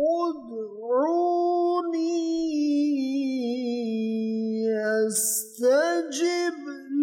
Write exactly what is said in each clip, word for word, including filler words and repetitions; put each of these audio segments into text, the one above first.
Ud'uni astajib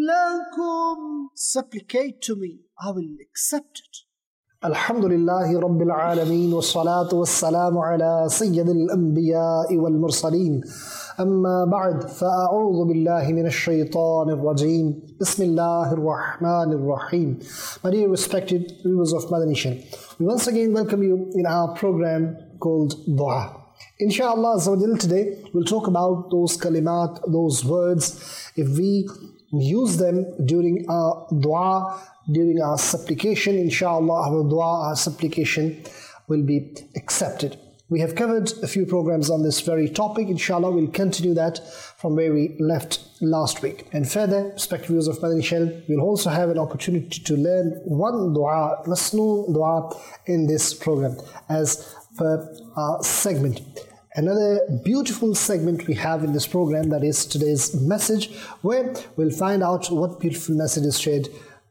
lakum. Supplicate to me, I will accept it. Alhamdulillahi Rabbil Alameen wa salatu wa salamu ala Sayyidil Anbiya'i wal Mursaleen. Amma ba'd, fa'a'udhu billahi minash shaitanir rajeem. Bismillahir Rahmanir Rahim. My dear respected viewers of Madani Channel, we once again welcome you in our program called Dua. Inshallah, today we'll talk about those kalimat, those words. If we use them during our dua, during our supplication, inshallah, our dua, our supplication will be accepted. We have covered a few programs on this very topic. Inshallah, we'll continue that from where we left last week. And further, respected viewers of Madani Channel, we'll also have an opportunity to learn one dua, masnoon dua, in this program as per our segment. Another beautiful segment we have in this program, that is today's message, where we'll find out what beautiful message is shared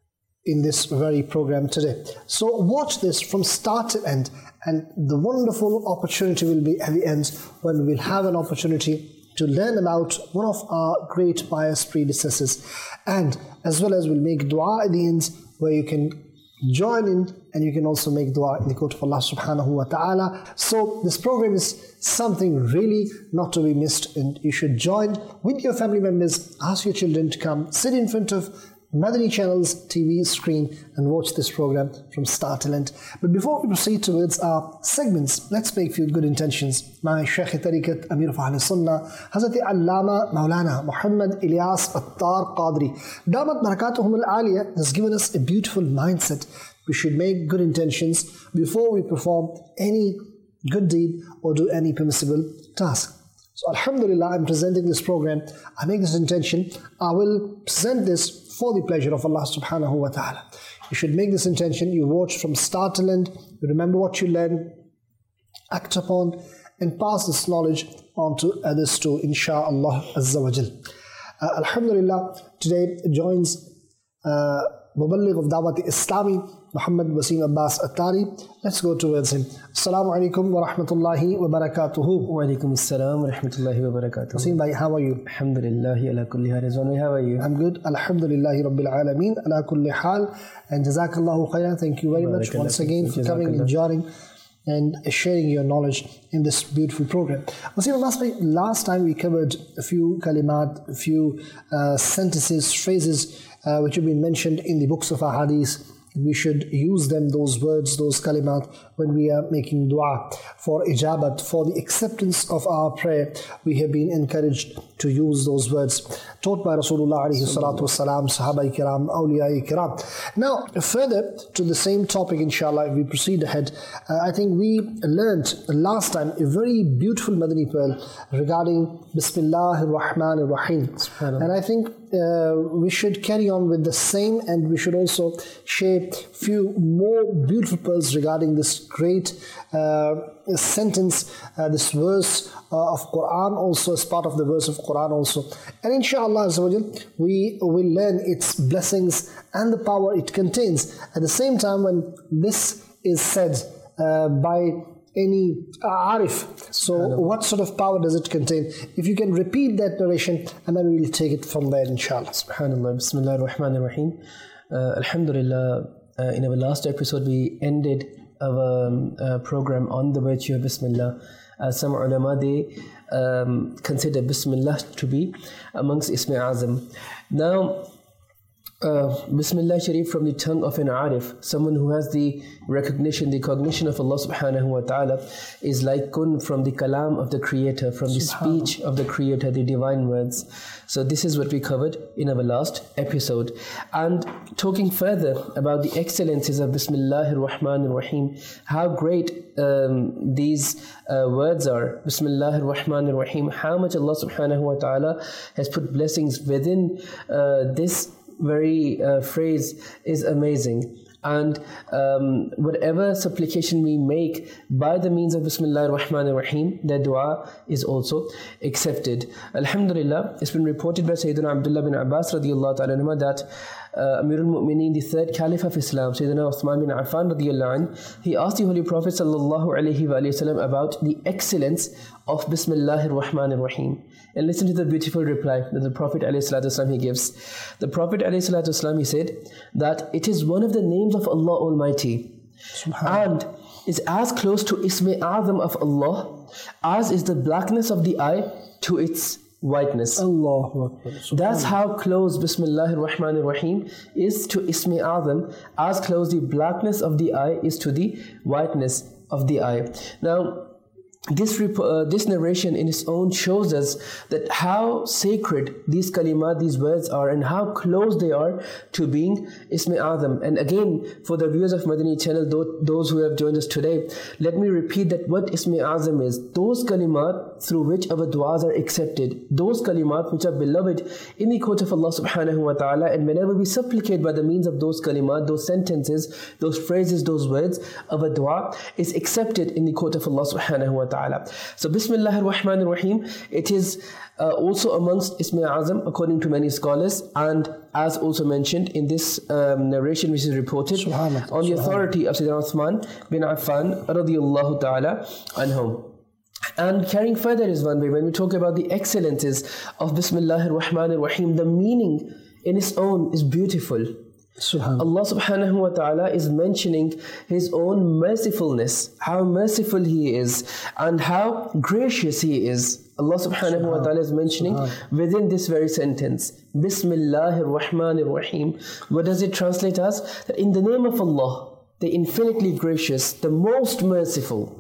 in this very program today. So watch this from start to end, and the wonderful opportunity will be at the end when we'll have an opportunity to learn about one of our great pious predecessors, and as well as we'll make dua at the end where you can join in and you can also make dua in the court of Allah subhanahu wa ta'ala. So this program is something really not to be missed, and you should join with your family members, ask your children to come sit in front of Madani Channel's T V screen and watch this program from start to end. But before we proceed towards our segments, let's make a few good intentions. My Shaykh Tariqat Amir of Ahl Sunnah, Hazrat Allama Maulana Muhammad Ilyas Attar Qadri, Damat Barakatuhum Al-Aliyah, has given us a beautiful mindset. We should make good intentions before we perform any good deed or do any permissible task. So Alhamdulillah, I'm presenting this program. I make this intention. I will present this for the pleasure of Allah subhanahu wa ta'ala. You should make this intention. You watch from start to end. You remember what you learn, act upon, and pass this knowledge on to others too, insha'Allah azza wa jal. Uh, Alhamdulillah, today joins uh, Muballigh of Dawat Islami, Muhammad Wasim Abbas Attari. Let's go towards him. Assalamu alaikum wa rahmatullahi wa barakatuhu. Wa alaikum assalam wa rahmatullahi wa barakatuhu. Wasim bhai, how are you? Alhamdulillahi ala kulli hal. How are you? I'm good. Alhamdulillahi Rabbil Alameen ala kulli hal. And Jazakallahu khairan. Thank you very much once again for coming and joining and sharing your knowledge in this beautiful program. Wasim Abbas bhai, last time we covered a few kalimat, a few uh, sentences, phrases uh, which have been mentioned in the books of Ahadith. We should use them, those words, those kalimat, when we are making dua for ijabat, for the acceptance of our prayer. We have been encouraged to use those words taught by Rasulullah alayhi salatu wasalam, Sahaba kiram, awliya kiram. Now, further to the same topic, inshallah, if we proceed ahead, uh, I think we learned last time a very beautiful Madani pearl regarding Bismillahir Rahmanir Rahim. And I think uh, we should carry on with the same, and we should also share a few more beautiful pearls regarding this great uh, sentence, uh, this verse uh, of Quran also, as part of the verse of Quran also. And inshallah azza wa jal, we will learn its blessings and the power it contains. At the same time, when this is said uh, by any arif, so what sort of power does it contain? If you can repeat that narration, and then we will take it from there, inshallah. Subhanallah, Bismillah ar-Rahman ar-Rahim. Uh, Alhamdulillah, uh, in our last episode we ended our um, uh, program on the virtue of Bismillah. Uh, some ulama, they um, consider Bismillah to be amongst Ism Azam. Now, Uh, Bismillah Sharif from the tongue of an Arif, someone who has the recognition, the cognition of Allah subhanahu wa ta'ala, is like kun from the kalam of the Creator, from the speech of the Creator, the divine words. So this is what we covered in our last episode. And talking further about the excellences of Bismillahir Rahmanir Rahim, how great um, these uh, words are, Bismillahir Rahmanir Rahim, how much Allah subhanahu wa ta'ala has put blessings within uh, this very uh, phrase is amazing. And um, whatever supplication we make by the means of Bismillah ar-Rahman ar-Rahim, the dua is also accepted. Alhamdulillah, it's been reported by Sayyidina Abdullah bin Abbas radiyallahu ta'ala anhuma that uh, Amir al-Mu'mineen, the third Caliph of Islam, Sayyidina Uthman bin Affan radiallahu anh, he asked the Holy Prophet sallallahu alayhi wa sallam about the excellence of Bismillahir Rahmanir Rahim. And listen to the beautiful reply that the Prophet ﷺ he gives. The Prophet ﷺ he said that it is one of the names of Allah Almighty and is as close to Ism-e Azam of Allah as is the blackness of the eye to its whiteness. Allahu Akbar. That's how close Bismillahir Rahmanir Rahim is to Ism-e Azam, as close the blackness of the eye is to the whiteness of the eye. Now, This, uh, this narration in its own shows us that how sacred these kalimat, these words are, and how close they are to being Ism-e Azam. And again, for the viewers of Madani channel, those who have joined us today, let me repeat that what Ism-e Azam is. Those kalimat through which our du'as are accepted. Those kalimat which are beloved in the court of Allah subhanahu wa ta'ala. And whenever we supplicate by the means of those kalimat, those sentences, those phrases, those words, our dua is accepted in the court of Allah subhanahu wa ta'ala. So Bismillahir Rahmanir Rahim, it is uh, also amongst Ism-e Azam according to many scholars, and as also mentioned in this um, narration which is reported on the authority of Sayyidina Uthman bin Affan radiyallahu ta'ala anhum. And carrying further is one way, when we talk about the excellences of Bismillahir Rahmanir Rahim, the meaning in its own is beautiful. Allah subhanahu wa ta'ala is mentioning His own mercifulness, how merciful He is and how gracious He is. Allah subhanahu wa ta'ala is mentioning within this very sentence, Bismillahir Rahmanir Rahim. What does it translate as? That in the name of Allah, the infinitely gracious, the most merciful.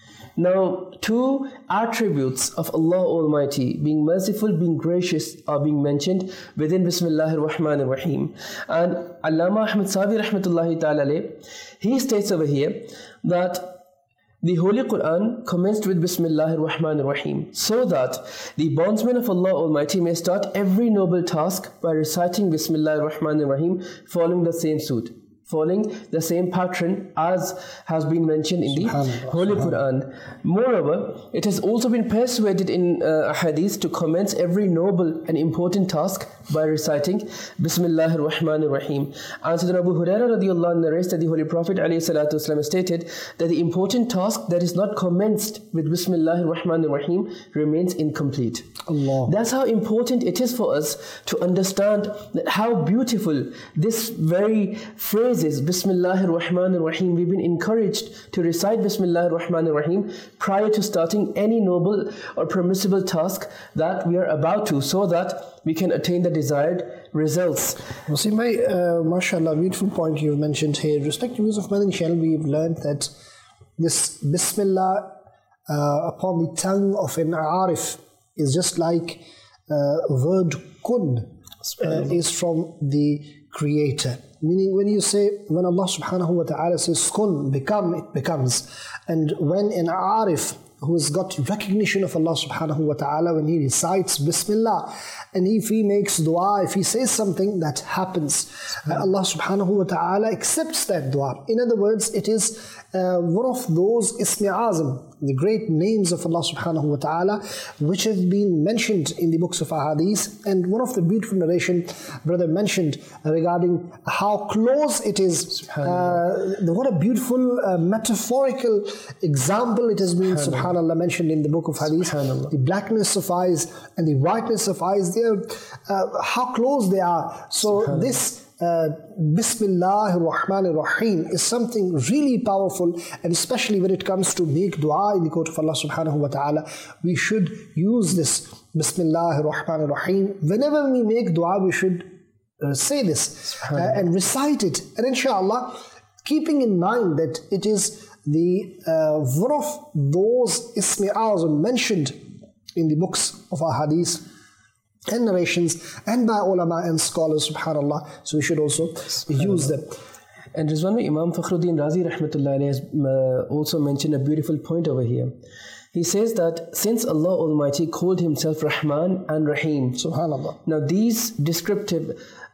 Now, two attributes of Allah Almighty, being merciful, being gracious, are being mentioned within Bismillahir Rahmanir Rahim. And Allama Ahmad Sabi rahmatullahi ta'ala alayh, he states over here that the Holy Quran commenced with Bismillahir Rahmanir Rahim, so that the bondsmen of Allah Almighty may start every noble task by reciting Bismillahir Rahmanir Rahim, following the same suit, following the same pattern as has been mentioned in the Holy Quran. Moreover, it has also been persuaded in uh, hadith to commence every noble and important task by reciting Bismillahir Rahmanir Rahim. And Sayyidina Abu Hurairah radiyallahu anhu narrates that the Holy Prophet ﷺ stated that the important task that is not commenced with Bismillahir Rahmanir Rahim remains incomplete. Allah. That's how important it is for us to understand that how beautiful this very phrase is, Bismillahir Rahmanir Rahim. We've been encouraged to recite Bismillahir Rahmanir Rahim prior to starting any noble or permissible task that we are about to, so that we can attain the desired results. Wasim bhai, uh, mashallah, beautiful point you've mentioned here. Respected viewers of Madani channel, we've learned that this Bismillah uh, upon the tongue of an Arif is just like uh, word kun uh, is from the Creator. Meaning, when you say, when Allah subhanahu wa ta'ala says kun, become, it becomes. And when an Arif who has got recognition of Allah subhanahu wa ta'ala, when he recites Bismillah, and if he makes dua, if he says something, that happens. Uh, Allah subhanahu wa ta'ala accepts that dua. In other words, it is uh, one of those Ism-e Azam, the great names of Allah subhanahu wa ta'ala, which have been mentioned in the books of Ahadith. And one of the beautiful narration brother mentioned uh, regarding how close it is. Uh, what a beautiful uh, metaphorical example it has been, subhanAllah. SubhanAllah, mentioned in the book of Hadith. The blackness of eyes and the whiteness of eyes, they are, uh, how close they are. So this uh, Bismillahir Rahmanir Rahim is something really powerful, and especially when it comes to make dua in the court of Allah subhanahu wa ta'ala, we should use this Bismillahir Rahmanir Rahim. Whenever we make dua, we should uh, say this uh, and recite it. And inshallah, keeping in mind that it is the uh, one of those Ism-e Azam mentioned in the books of our hadith and narrations and by ulama and scholars, subhanallah, so we should also use them. And Rizwan, Imam Fakhruddin Razi rahmatullah alayhi has uh, also mentioned a beautiful point over here. He says that since Allah Almighty called Himself Rahman and Rahim, subhanallah, now these descriptive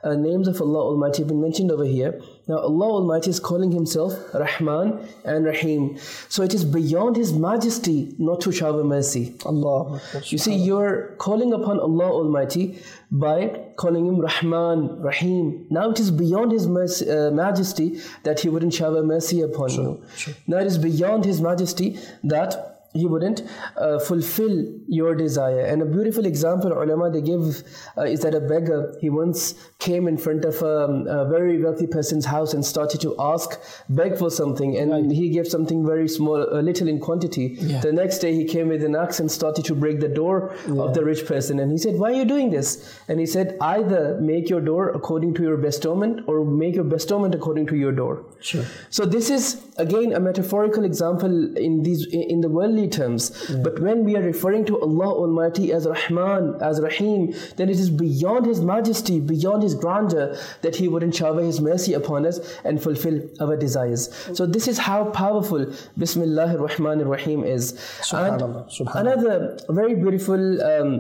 uh, names of Allah Almighty have been mentioned over here. Now Allah Almighty is calling himself Rahman and Rahim. So it is beyond his majesty not to shower mercy. Allah. You see, you're calling upon Allah Almighty by calling him Rahman, Rahim. Now it is beyond his mercy, uh, majesty that he wouldn't shower mercy upon sure, you. Sure. Now it is beyond his majesty that he wouldn't uh, fulfill your desire. And a beautiful example ulama they give uh, is that a beggar, he once came in front of a, a very wealthy person's house and started to ask, beg for something, and right. he gave something very small, a little in quantity. Yeah. The next day he came with an axe and started to break the door yeah. of the rich person, and he said, why are you doing this? And he said, either make your door according to your bestowment or make your bestowment according to your door. Sure. So this is again a metaphorical example in these in the worldly terms. Yeah. But when we are referring to Allah Almighty as Rahman, as Rahim, then it is beyond His majesty, beyond His grandeur, that He wouldn't shower His mercy upon us and fulfill our desires. So this is how powerful Bismillahir Rahmanir Rahim is. Subhanallah. And Subhanallah. Another very beautiful um,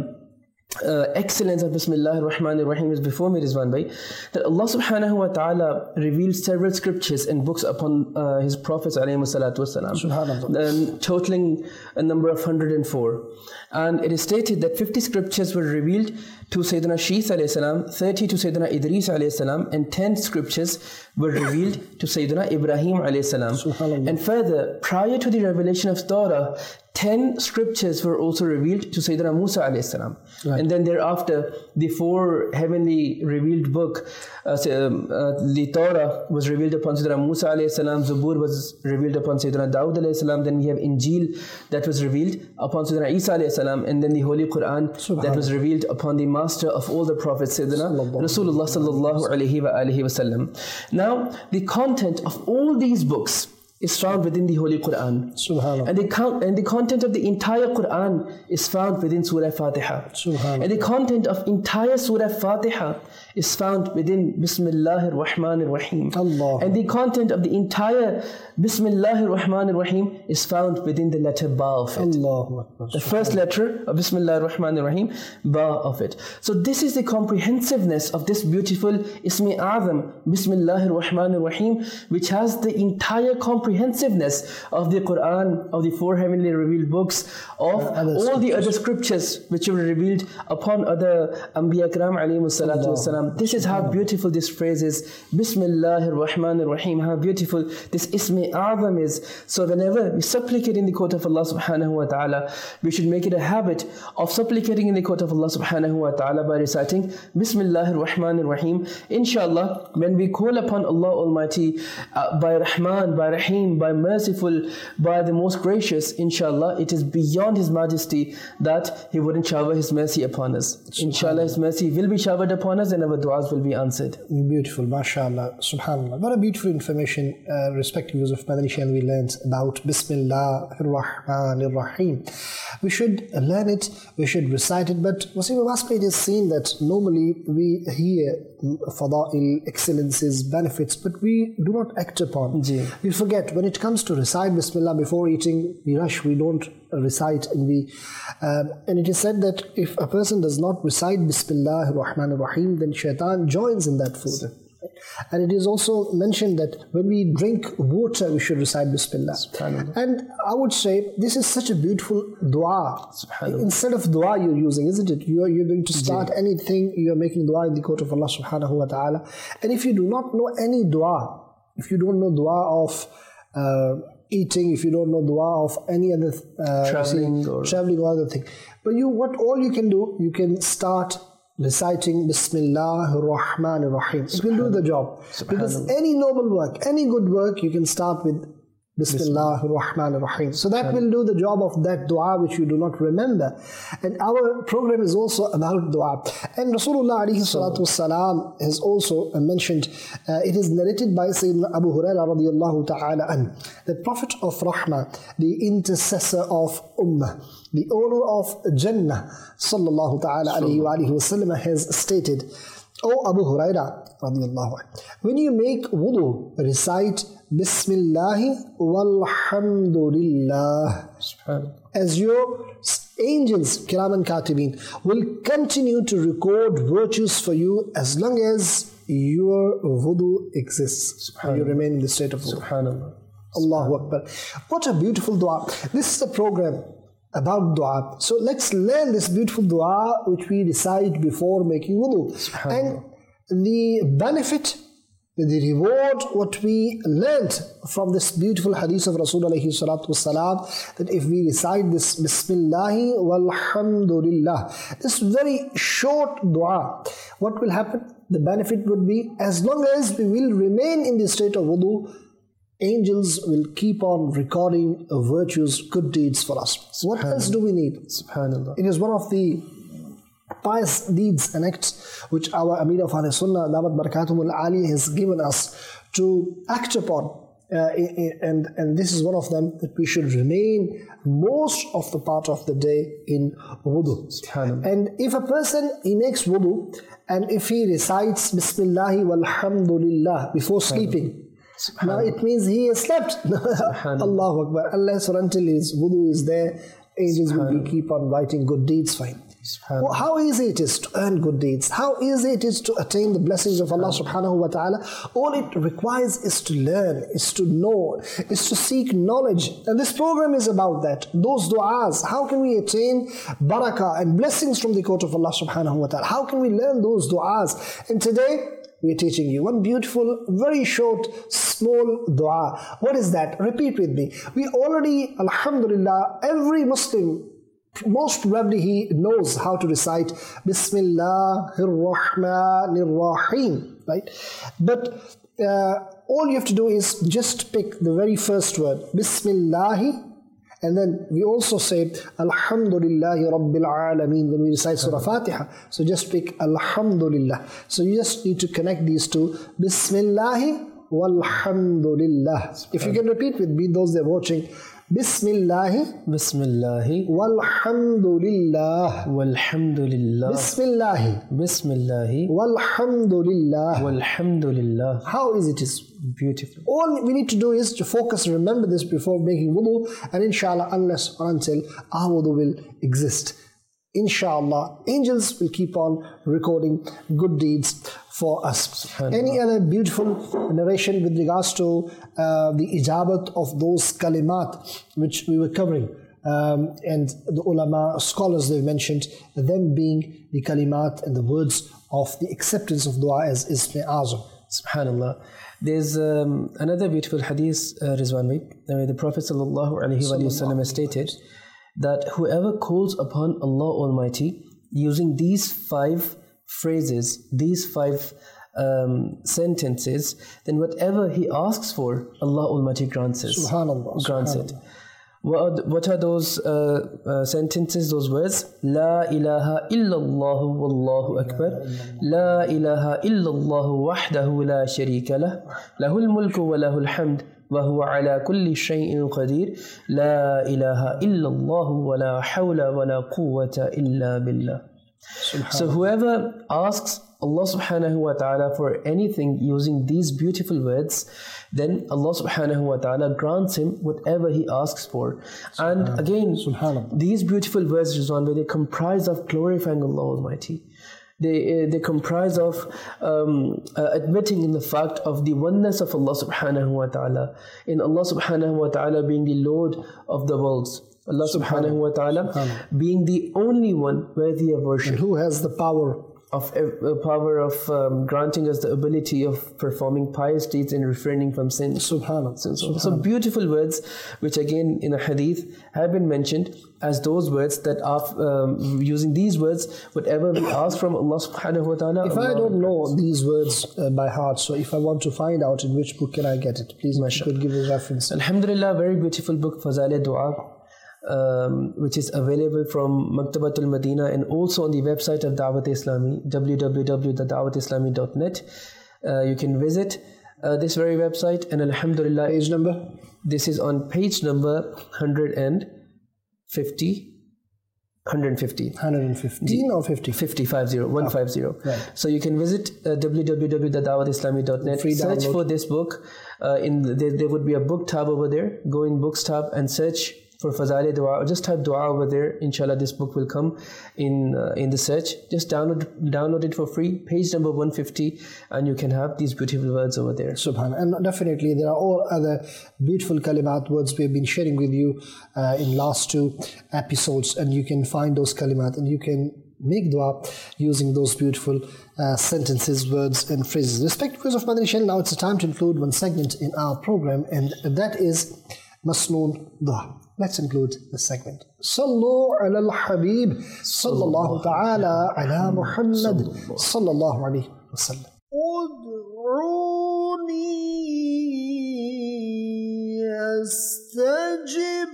Uh, excellence of Bismillah ar-Rahman ar-Rahim is before me, Rizwan Bhai, that Allah subhanahu wa ta'ala revealed several scriptures and books upon uh, His prophets alayhi salatu wasalam, um, totaling a number of one hundred four. And it is stated that fifty scriptures were revealed to Sayyidina Shith alayhi salam, thirty to Sayyidina Idris alayhi salam, and ten scriptures were revealed to Sayyidina Ibrahim alayhi salam. And further, prior to the revelation of Torah, ten scriptures were also revealed to Sayyidina Musa alayhi salam. Right. And then thereafter, the four heavenly revealed book, uh, uh, the Torah was revealed upon Sayyidina Musa alayhi salam, Zabur was revealed upon Sayyidina Dawud alayhi salam, then we have Injil that was revealed upon Sayyidina Isa alayhi salam, and then the Holy Quran that was revealed upon the master of all the prophets, Sayyidina Rasulullah sallallahu alayhi wa alihi wa sallam. Now, the content of all these books is found within the Holy Quran. And the, con- and the content of the entire Quran is found within Surah Fatiha. And the content of entire Surah Fatiha is found within Bismillahir Rahmanir Rahim. Allah. And the content of the entire Bismillahir Rahmanir Rahim is found within the letter Ba of it. Allah. The first letter of Bismillahir Rahmanir Rahim, Ba of it. So this is the comprehensiveness of this beautiful Ismi Azam, Bismillahir Rahmanir Rahim, which has the entire comprehensiveness of the Quran, of the four heavenly revealed books, of uh, all scriptures. The other scriptures which were revealed upon other Anbiya Kiram alayhi salatu wasalam. This is how beautiful this phrase is, Bismillahir Rahmanir Rahim, how beautiful this Ismi Azam is. So whenever we supplicate in the court of Allah subhanahu wa ta'ala, we should make it a habit of supplicating in the court of Allah subhanahu wa ta'ala by reciting Bismillahir Rahmanir Rahim. Inshallah, when we call upon Allah Almighty uh, by Rahman, by Rahim, by merciful, by the most gracious, inshallah, it is beyond His majesty that He wouldn't shower His mercy upon us. Inshallah, His mercy will be showered upon us and our du'as will be answered. Beautiful, mashallah, subhanallah. What a beautiful information, uh, respective use of Madani Shan we learned about Bismillah ar-Rahman ar-Rahim. We should learn it, we should recite it, but Wasim Waspa, it is seen that normally we hear fada'il, excellences, benefits, but we do not act upon. Jee. We forget. When it comes to recite Bismillah before eating, we rush, we don't recite, and we um, and it is said that if a person does not recite Bismillah ar-Rahman ar-Rahim, then shaitan joins in that food. And it is also mentioned that when we drink water, we should recite Bismillah. And I would say this is such a beautiful dua. Instead of dua you're using, isn't it? You're, you're going to start yeah. anything, you're making dua in the court of Allah subhanahu wa ta'ala. And if you do not know any dua, if you don't know dua of uh, eating, if you don't know dua of any other uh, traveling, see, or traveling or other thing, but you, what all you can do, you can start reciting Bismillah ar-Rahman ar-Rahim. It will do the job. Because any noble work, any good work, you can start with Bismillah ar-Rahman ar-Rahim. So that will do the job of that dua which you do not remember. And our program is also about dua. And Rasulullah alayhi salatu wasalam has also mentioned, uh, it is narrated by Sayyidina Abu Hurairah radiyallahu ta'ala an, the Prophet of Rahmah, the intercessor of Ummah, the owner of Jannah, sallallahu ta'ala alayhi wa alihi wa sallam, has stated, O Abu Hurairah radiyallahu anh, when you make wudu, recite Bismillah walhamdulillah as your angels, Kiraman Katibin, will continue to record virtues for you as long as your wudu exists. You remain in the state of wudu. Subhanallah. Allahu Akbar. What a beautiful dua. This is a program about dua. So let's learn this beautiful dua which we recite before making wudu. And the benefit, the reward, what we learned from this beautiful hadith of Rasul alayhi salatu wasalam, that if we recite this Bismillahi walhamdulillah, this very short dua, what will happen? The benefit would be, as long as we will remain in the state of wudu, angels will keep on recording virtues, good deeds for us. What else do we need? Subhanallah. It is one of the pious deeds and acts which our Amir of Ahl Sunnah, Damat Barakatum al-Ali, has given us to act upon. Uh, and, and this is one of them, that we should remain most of the part of the day in wudu. And if a person, he makes wudu, and if he recites Bismillahi walhamdulillah before sleeping, now it means he has slept. Allahu Akbar. Unless or until his wudu is there, angels will keep on writing good deeds for him. Well, how easy it is to earn good deeds. How easy it is to attain the blessings of Allah subhanahu wa ta'ala. All it requires is to learn, is to know, is to seek knowledge. And this program is about that. Those du'as. How can we attain barakah and blessings from the court of Allah subhanahu wa ta'ala? How can we learn those du'as? And today, we are teaching you one beautiful, very short, small dua. What is that? Repeat with me. We already, alhamdulillah, every Muslim, most probably he knows how to recite Bismillahir Rahmanir Rahim, right? But uh, all you have to do is just pick the very first word, Bismillahi, and then we also say Alhamdulillahi Rabbil Alameen when we recite Surah Fatiha. So just pick Alhamdulillah. So you just need to connect these two. Bismillahi walhamdulillah. If you can repeat with me, those that are watching, Bismillahi Bismillahi walhamdulillah walhamdulillah Bismillahi Bismillahi walhamdulillah walhamdulillah. How is it? Is beautiful. All we need to do is to focus and remember this before making wudu, and inshallah, unless or until our wudu will exist, inshallah, angels will keep on recording good deeds for us. Any other beautiful narration with regards to uh, the ijabat of those kalimat which we were covering, um, and the ulama, scholars, they've mentioned them being the kalimat and the words of the acceptance of dua as Ism Azam. Subhanallah. There's um, another beautiful hadith, uh, Rizwan bhai, where the Prophet sallallahu alaihi wasallam stated that whoever calls upon Allah Almighty using these five phrases, these five um, sentences, then whatever he asks for, Allah Almighty grants it. Subhanallah. Grants it. What are, what are those uh, uh, sentences, those words? La ilaha illallah wallahu akbar. La ilaha illallah wahdahu la sharika lah. Lahul mulku wa lahul hamd. وهو على كل شيء قدير لا إله إلا الله ولا حول ولا قوة إلا بالله. So whoever asks Allah subhanahu wa ta'ala for anything using these beautiful words, then Allah subhanahu wa ta'ala grants him whatever he asks for. And again, these beautiful words, Rizwan, they comprise of glorifying Allah Almighty. They, they comprise of um, uh, admitting in the fact of the oneness of Allah subhanahu wa ta'ala, in Allah subhanahu wa ta'ala being the Lord of the worlds, Allah subhanahu wa ta'ala being the only one worthy of worship. And who has the power of uh, power of um, granting us the ability of performing pious deeds and refraining from sin. Subhanallah. So, so, so beautiful words, which again in a hadith have been mentioned as those words that are um, using these words, whatever we ask from Allah subhanahu wa ta'ala. If Allah I don't know these words uh, by heart, so if I want to find out in which book can I get it, please, you could give a reference. Alhamdulillah, very beautiful book, Fazal Dua, um, which is available from Maktabatul Madina and also on the website of Dawat Islami, w w w dot dawat islami dot net. Uh, you can visit uh, this very website, and Alhamdulillah, page number? This is on page number one hundred fifty. one hundred fifty. one hundred fifteen or fifty? fifty, fifty, one fifty. Oh, right. So you can visit uh, w w w dot dawat islami dot net, search download for this book. Uh, in the, there, there would be a book tab over there. Go in books tab and search for Fazail Dua, or just type dua over there. Inshallah, this book will come in uh, in the search. Just download download it for free, page number one fifty, and you can have these beautiful words over there. Subhan. And definitely there are all other beautiful kalimat words we have been sharing with you uh, in last two episodes, and you can find those kalimat and you can make dua using those beautiful uh, sentences, words and phrases. Respected viewers of Madani Channel, now it's the time to include one segment in our program, and that is Masnoon Dua. Let's include the segment. Sallu ala al-Habib sallallahu ta'ala ala Muhammad sallallahu alayhi wa sallam. Ud'uni astajib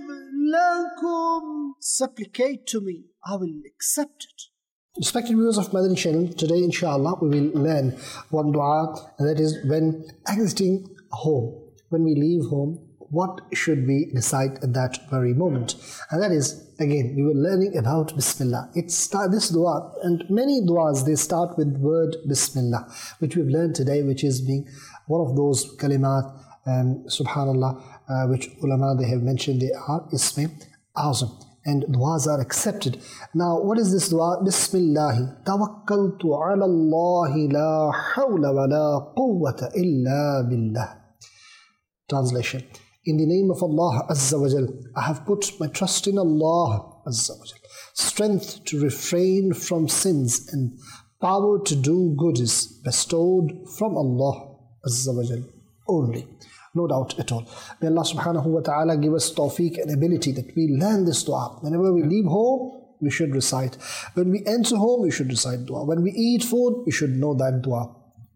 lakum. Supplicate to me, I will accept it. Respected viewers of Madani Channel, today inshallah we will learn one dua, and that is when exiting home. When we leave home, what should we decide at that very moment? And that is, again, we were learning about Bismillah. It start this dua, and many duas, they start with word Bismillah, which we've learned today, which is being one of those kalimat, um, subhanallah, uh, which ulama, they have mentioned, they are Ismi Azam, and duas are accepted. Now, what is this dua? Bismillahi tawakkaltu ala Allahi la hawla wa la quwwata illa billah. Translation: in the name of Allah Azza wa Jal, I have put my trust in Allah Azza wa Jal. Strength to refrain from sins and power to do good is bestowed from Allah Azza wa Jal only. No doubt at all. May Allah subhanahu wa ta'ala give us tawfiq and ability that we learn this dua. Whenever we leave home, we should recite. When we enter home, we should recite dua. When we eat food, we should know that dua.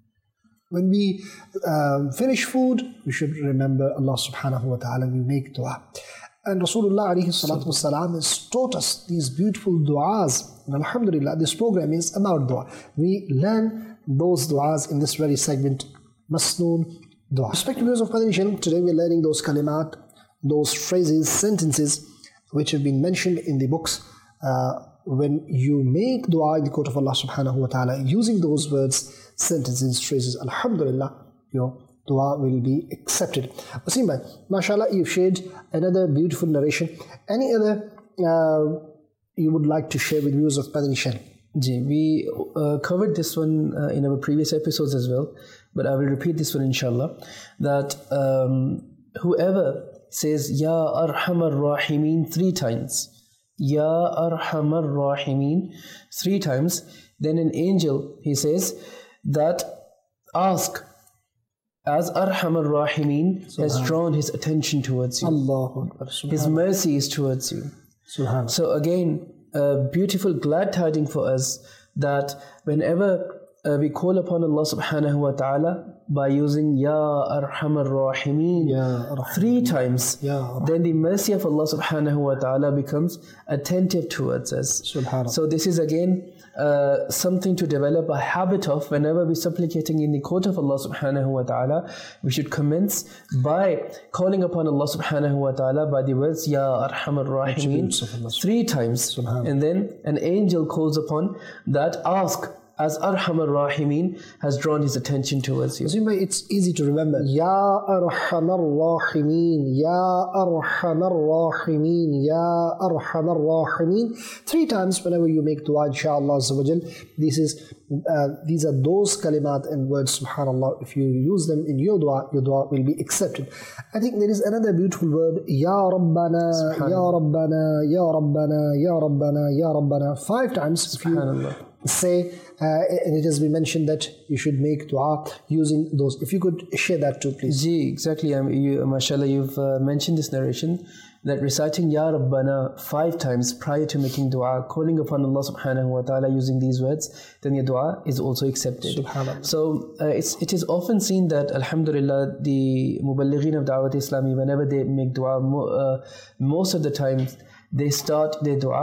When we uh, finish food, we should remember Allah subhanahu wa ta'ala. We make dua. And Rasulullah alayhi salatu wasalam has taught us these beautiful du'as. And alhamdulillah, this program is about dua. We learn those du'as in this very segment, Masnoon Dua. Respected viewers of Madani Channel, today we are learning those kalimat, those phrases, sentences which have been mentioned in the books. Uh, when you make dua in the court of Allah subhanahu wa ta'ala, using those words, sentences, phrases, alhamdulillah, your dua will be accepted. Wasim bhai, mashallah, you've shared another beautiful narration. Any other uh, you would like to share with viewers of Madani Channel? Ji, we uh, covered this one uh, in our previous episodes as well, but I will repeat this one inshallah, that um, whoever says Ya Arhamar Rahimin three times, Ya Arhamar Rahimin three times, then an angel, he says, that ask as Arhamar Rahimin has drawn his attention towards you. Allahu Akbar. His mercy is towards you. Subhanallah. So again, a beautiful glad tiding for us that whenever uh, we call upon Allah subhanahu wa ta'ala by using Ya Arhamar Rahimin Ya three times, Ya then the mercy of Allah subhanahu wa ta'ala becomes attentive towards us. Subhanallah. So this is again uh, something to develop a habit of. Whenever we're supplicating in the court of Allah subhanahu wa ta'ala, we should commence by calling upon Allah subhanahu wa ta'ala by the words Ya Arhamar Rahimin three times, and then an angel calls upon that ask as Arhamar Rahimin has drawn his attention towards you. It's easy to remember. Ya Arhamar Rahimin, Ya Arhamar Rahimin, Ya Arhamar Rahimin. Three times whenever you make dua, inshallah azza wa jal. This is, uh, these are those kalimat and words, subhanallah. If you use them in your dua, your dua will be accepted. I think there is another beautiful word, Ya Rabbana, Ya Rabbana, Ya Rabbana, Ya Rabbana, Ya Rabbana. Five times. If you say, uh, and it has been mentioned that you should make dua using those. If you could share that too, please. Ji, exactly. Um, you, mashallah, you've uh, mentioned this narration that reciting Ya Rabbana five times prior to making dua, calling upon Allah subhanahu wa ta'ala using these words, then your dua is also accepted. Subhanallah. So uh, it's, it is often seen that, alhamdulillah, the Muballighin of Dawat Islami, whenever they make dua, mo uh, most of the time, they start their dua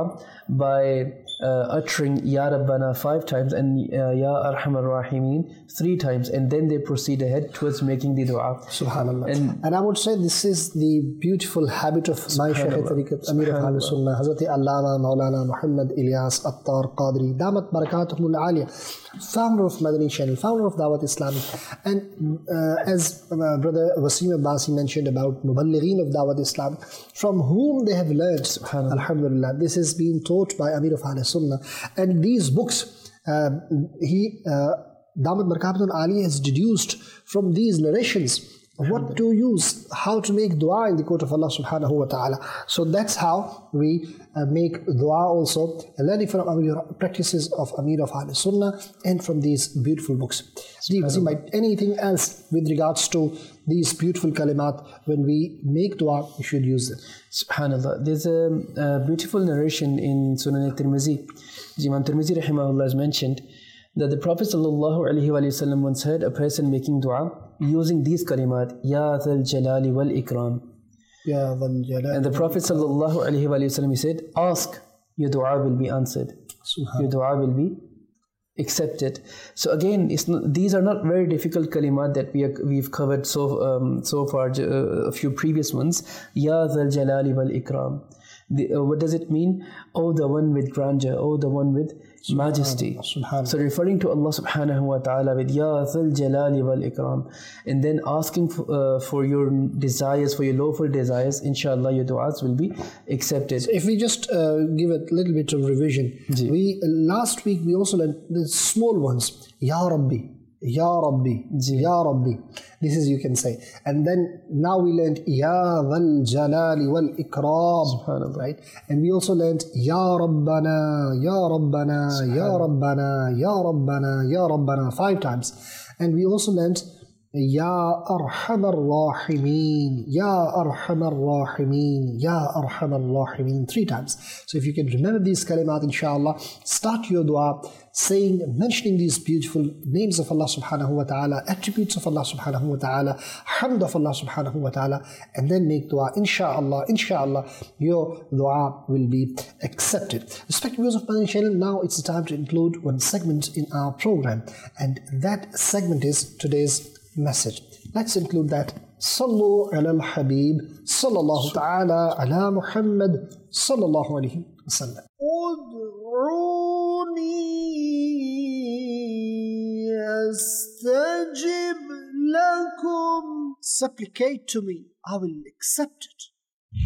by uh, uttering Ya Rabbana five times and uh, Ya Arhamar Rahimin three times, and then they proceed ahead towards making the dua. Subhanallah. And, and I would say this is the beautiful habit of my Shaykh Tariqat, Amir of Ahlul Sunnah, Hazrat Allama Maulana Muhammad Ilyas Attar Qadri, Damat Barakatuhum Al-Aliyah, founder of Madani Channel, founder of Dawat Islami. And uh, as uh, Brother Wasim Abbasi mentioned about Muballighin of Dawat Islam, from whom they have learned, Alhamdulillah, this has been taught by Amir of Ahlul Sunnah. And these books, uh, he, uh, Damat Barakatuhum Al-Aliyah has deduced from these narrations what to use, how to make dua in the court of Allah subhanahu wa ta'ala. So that's how we uh, make dua also, learning from Amir, practices of Amir of Ahlul Sunnah and from these beautiful books. Anything else with regards to these beautiful kalimat, when we make dua, we should use them. Subhanallah. There's a, a beautiful narration in Sunan al-Tirmizi. Imam Tirmizi rahimahullah has mentioned that the Prophet sallallahu alaihi wasallam once heard a person making dua using these kalimat, Ya Dhal Jalali wal Ikram. Ya Dhal Jalali. And the Prophet sallallahu alaihi wasallam, he said, ask, your dua will be answered. Your dua will be accepted. So again, it's not, these are not very difficult kalimat that we are, we've covered so um, so far, uh, a few previous ones. Ya Dhal Jalali wal Ikram. The, uh, what does it mean? Oh, the one with grandeur. Oh, the one with majesty. Subhanallah. So referring to Allah subhanahu wa ta'ala with Ya Dhal Jalali wal Ikram, and then asking for, uh, for your desires, for your lawful desires, inshallah your du'as will be accepted. So if we just uh, give a little bit of revision, Ji. we last week we also learned the small ones, Ya Rabbi, Ya Rabbi, Ji. Ya Rabbi. This is, you can say. And then now we learned Ya Dhal Jalali wal Ikram. Subhanallah. Right? And we also learned Ya Rabbana, Ya Rabbana, Ya Rabbana, Ya Rabbana, Ya Rabbana five times. And we also learned Ya Arhamar Rahimin, Ya Arhamar Rahimin, Ya Arhamar Rahimin three times. So if you can remember these kalimat, inshallah, start your dua saying, mentioning these beautiful names of Allah subhanahu wa ta'ala, attributes of Allah subhanahu wa ta'ala, hamd of Allah subhanahu wa ta'ala, and then make dua. Inshallah, inshallah, your dua will be accepted. Respected viewers of Madani Channel, now it's time to include one segment in our program, and that segment is today's message. Let's include that. Sallu ala al-Habib, sallallahu ta'ala ala Muhammad, sallallahu alayhi wa sallam. Astajib lakum. Supplicate to me, I will accept it.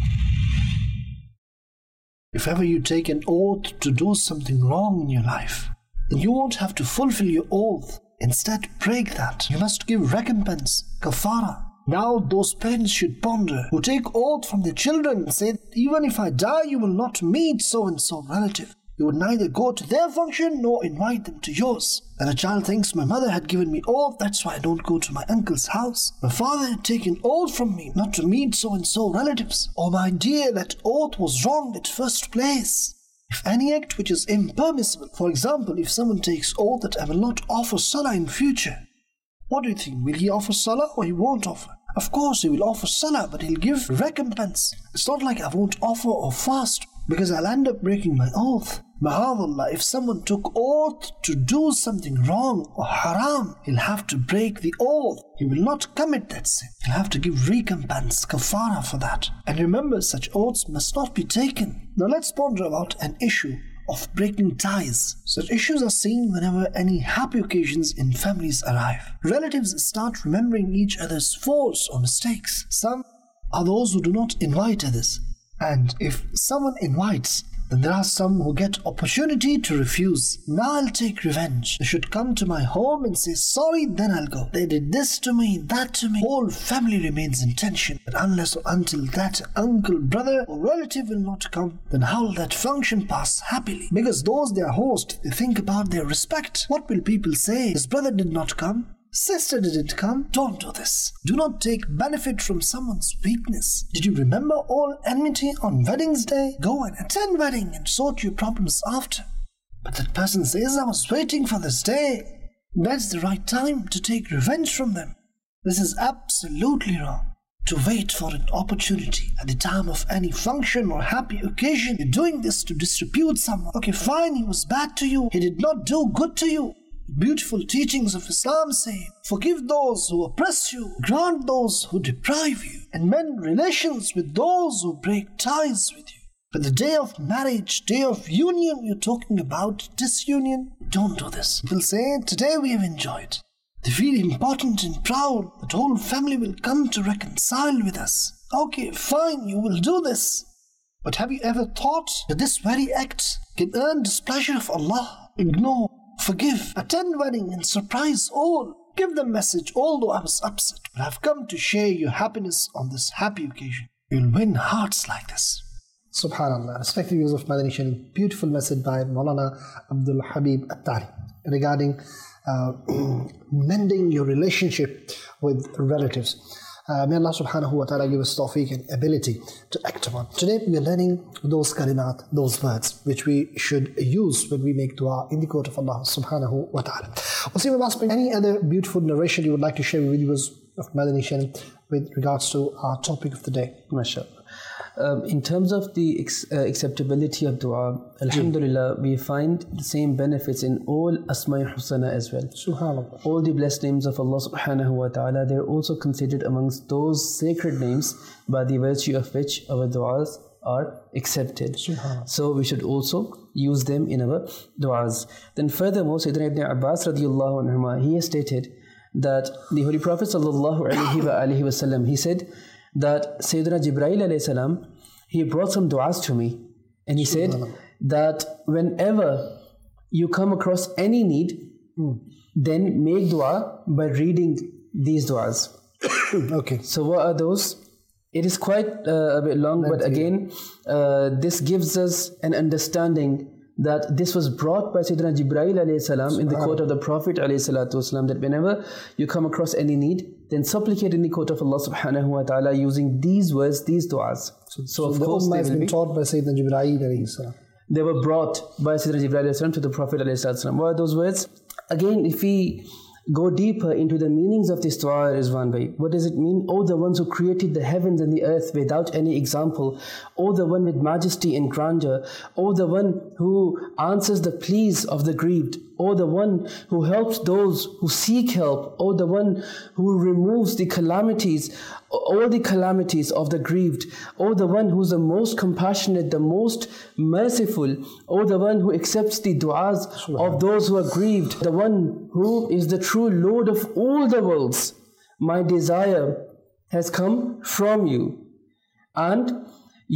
If ever you take an oath to do something wrong in your life, then you won't have to fulfill your oath. Instead, break that. You must give recompense, kafara. Now those parents should ponder, who take oath from their children and say, even if I die, you will not meet so-and-so relative. You would neither go to their function nor invite them to yours. And a child thinks, my mother had given me oath, that's why I don't go to my uncle's house. My father had taken oath from me not to meet so-and-so relatives. Oh my dear, that oath was wrong at first place. If any act which is impermissible, for example, if someone takes oath that I will not offer salah in future, what do you think? Will he offer salah or he won't offer? Of course he will offer salah, but he'll give recompense. It's not like I won't offer or fast because I'll end up breaking my oath. Ma'adallah, if someone took oath to do something wrong or haram, he'll have to break the oath. He will not commit that sin. He'll have to give recompense, kafara for that. And remember, such oaths must not be taken. Now let's ponder about an issue of breaking ties. Such issues are seen whenever any happy occasions in families arrive. Relatives start remembering each other's faults or mistakes. Some are those who do not invite others. And if someone invites, then there are some who get opportunity to refuse. Now I'll take revenge. They should come to my home and say sorry, then I'll go. They did this to me, that to me. Whole family remains in tension. But unless or until that uncle, brother or relative will not come, then how will that function pass happily? Because those they are host, they think about their respect. What will people say? His brother did not come. Sister didn't come. Don't do this. Do not take benefit from someone's weakness. Did you remember all enmity on wedding's day? Go and attend wedding and sort your problems after. But that person says, I was waiting for this day. That's the right time to take revenge from them. This is absolutely wrong. to wait for an opportunity at the time of any function or happy occasion. You're doing this to disrepute someone. Okay, fine, he was bad to you. He did not do good to you. Beautiful teachings of Islam say, forgive those who oppress you, grant those who deprive you, and mend relations with those who break ties with you. But the day of marriage, day of union, you're talking about disunion. Don't do this. People say, today we have enjoyed. They feel important and proud that whole family will come to reconcile with us. Okay, fine, you will do this. But have you ever thought that this very act can earn displeasure of Allah? Ignore, forgive, attend wedding and surprise all. Give them message, although I was upset, but I've come to share your happiness on this happy occasion. You'll win hearts like this. Subhanallah. Respected viewers of Madani Channel, beautiful message by Maulana Abdul Habib Attari regarding uh, mending your relationship with relatives. Uh, may Allah subhanahu wa ta'ala give us tawfiq and ability to act upon. Today we are learning those kalimat, those words which we should use when we make dua in the court of Allah subhanahu wa ta'ala. Wasim Abbas, any other beautiful narration you would like to share with viewers of Madani Channel with regards to our topic of the day? MashaAllah. Um, in terms of the ex- uh, acceptability of dua, alhamdulillah, we find the same benefits in all Asma'i Husna as well. Subhanallah. All the blessed names of Allah subhanahu wa ta'ala, they're also considered amongst those sacred names by the virtue of which our du'as are accepted. So we should also use them in our du'as. Then furthermore, Sayyidina Ibn Abbas radiallahu anhuma, he has stated that the Holy Prophet sallallahu alayhi wa alihi wasallam, he said that Sayyidina Jibreel alayhi salam, he brought some du'as to me, and he said that whenever you come across any need, mm. then make dua by reading these du'as. Okay. So what are those? It is quite uh, a bit long, Let's but again, uh, this gives us an understanding that this was brought by Sayyidina Jibreel alayhi salam in the court of the Prophet alayhi salatu wasalam, that whenever you come across any need, then supplicate in the court of Allah subhanahu wa ta'ala using these words, these du'as. So, so of the course Ummah they has will been be taught by Sayyidina Jibreel alayhi salam. They were brought by Sayyidina Jibreel alayhi salam to the Prophet alayhi salam. What are those words? Again, if we go deeper into the meanings of this dua, Rizwan Bhai, what does it mean? Oh, the ones who created the heavens and the earth without any example. Oh, the one with majesty and grandeur. Oh, the one who answers the pleas of the grieved. Oh, the one who helps those who seek help. Oh, the one who removes the calamities, all the calamities of the grieved. Oh, the one who's the most compassionate, the most merciful. Oh, the one who accepts the du'as of those who are grieved. The one who is the true Lord of all the worlds. My desire has come from you, and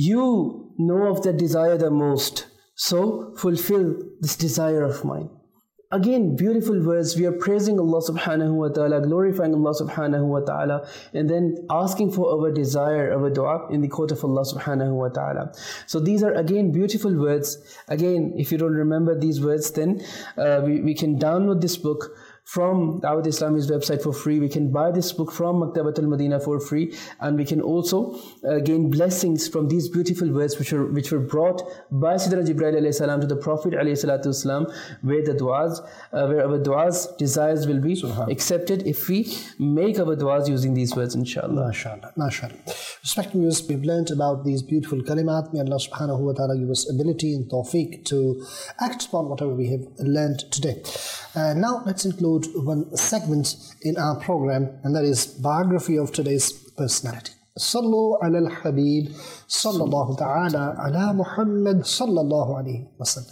you know of that desire the most. So fulfill this desire of mine. Again, beautiful words. We are praising Allah subhanahu wa ta'ala, glorifying Allah subhanahu wa ta'ala, and then asking for our desire, our dua in the court of Allah subhanahu wa ta'ala. So these are again beautiful words. Again, if you don't remember these words, then uh, we, we can download this book from Dawat Islami's website for free. We can buy this book from Maktabat al-Madinah for free, and we can also uh, gain blessings from these beautiful words which were which were brought by Sayyidina Jibreel alayhi salam to the Prophet alayhi salatu wasalam, where the du'as, uh, where our du'as, desires will be accepted if we make our du'as using these words, inshallah. MashaAllah, MashaAllah. Respecting viewers, we've learned about these beautiful kalimat. May Allah subhanahu wa ta'ala give us ability and tawfiq to act upon whatever we have learned today. Uh, now let's include one segment in our program, and that is biography of today's personality. Sallu ala al-Habib sallallahu ta'ala ala Muhammad sallallahu alayhi wa sallam.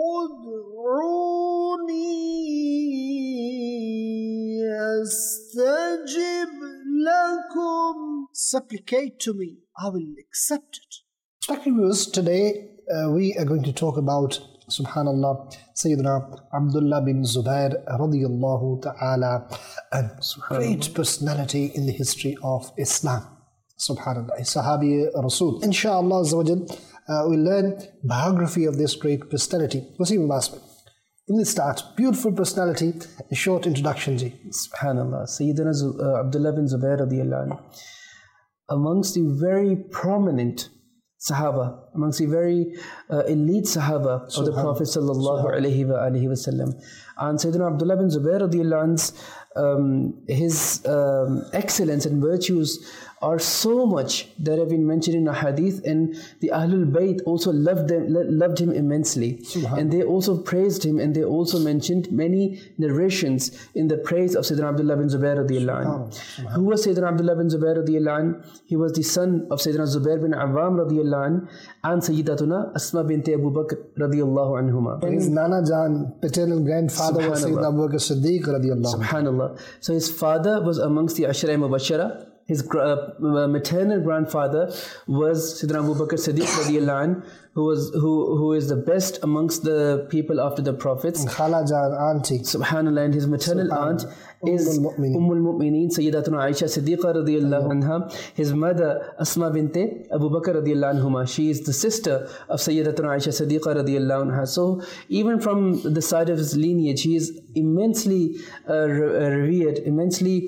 Ud'uni astajib lakum. Supplicate to me, I will accept it. Respected viewers, today uh, we are going to talk about, subhanallah, Sayyidina Abdullah bin Zubair radiyallahu ta'ala, a great personality in the history of Islam. Subhanallah, Sahabi Rasul. Inshallah, uh, we'll learn biography of this great personality. Wasim Abbas, in the start, beautiful personality, a short introduction. Ji. Subhanallah, Sayyidina Z- uh, Abdullah bin Zubair radiyallahu anhu, amongst the very prominent Sahaba, amongst the very uh, elite Sahaba of the Prophet sallallahu alaihi wa alihi wasallam. And Sayyidina Abdullah bin Zubair radiyallahu anhu, um, his um, excellence and virtues are so much that have been mentioned in a hadith, and the Ahlul Bayt also loved them, loved him immensely. And they also praised him, and they also mentioned many narrations in the praise of Sayyidina Abdullah bin Zubair radiallahu anhu. Who was Sayyidina Abdullah bin Zubair radiallahu anhu? He was the son of Sayyidina Zubair bin Awam radiallahu anhu and Sayyidatuna Asma bint Abu Bakr radiallahu anhuma. His Nana Jan, paternal grandfather, was Sayyidina Abu Bakr Siddiq radiallahu anhu. Subhanallah. So his father was amongst the Ashra Mubashara. His uh, maternal grandfather was Sayyidina Abu Bakr Siddiq radiallahu anhu, who was who who is the best amongst the people after the prophets. Khala Jan, auntie. Subhanallah. And his maternal aunt is Umm al-Mu'mineen Sayyidatuna Aisha Siddiqa radiallahu anha. His mother Asma binte Abu Bakr radiallahu anhuma. She is the sister of Sayyidatuna Aisha Siddiqa radiallahu anha. So even from the side of his lineage, he is immensely uh, revered, immensely